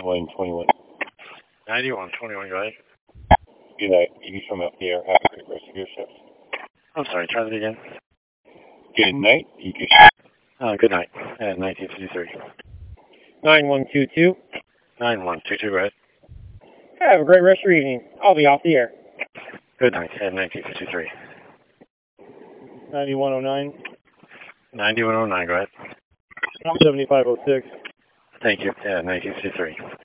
9121. 9121, go ahead. Good night. You from up here. Have a great rest of your shift. I'm sorry, try that again. Good night. You Good night. 1953. 9122. 9122, go ahead. Have a great rest of your evening. I'll be off the air. Good night. 1953. 9109. 9109, go ahead. 7506. Thank you. 1953.